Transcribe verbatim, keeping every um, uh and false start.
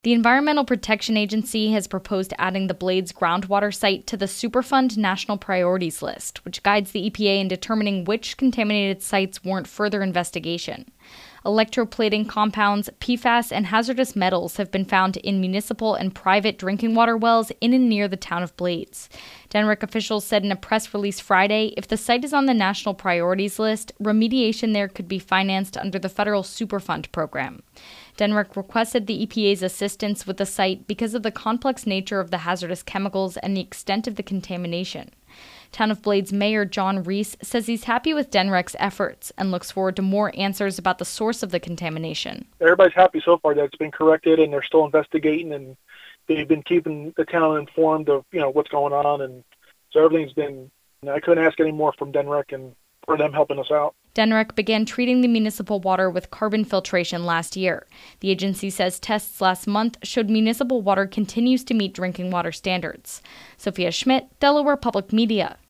The Environmental Protection Agency has proposed adding the Blades groundwater site to the Superfund National Priorities List, which guides the E P A in determining which contaminated sites warrant further investigation. Electroplating compounds, P FAS, and hazardous metals have been found in municipal and private drinking water wells in and near the town of Blades. DENREC officials said in a press release Friday, if the site is on the national priorities list, remediation there could be financed under the federal Superfund program. DENREC requested the E P A's assistance with the site because of the complex nature of the hazardous chemicals and the extent of the contamination. Town of Blades Mayor John Reese says he's happy with DENREC's efforts and looks forward to more answers about the source of the contamination. Everybody's happy so far that it's been corrected and they're still investigating, and they've been keeping the town informed of, you know, what's going on. And so everything's been, you know, I couldn't ask any more from DENREC and for them helping us out. DENREC began treating the municipal water with carbon filtration last year. The agency says tests last month showed municipal water continues to meet drinking water standards. Sophia Schmidt, Delaware Public Media.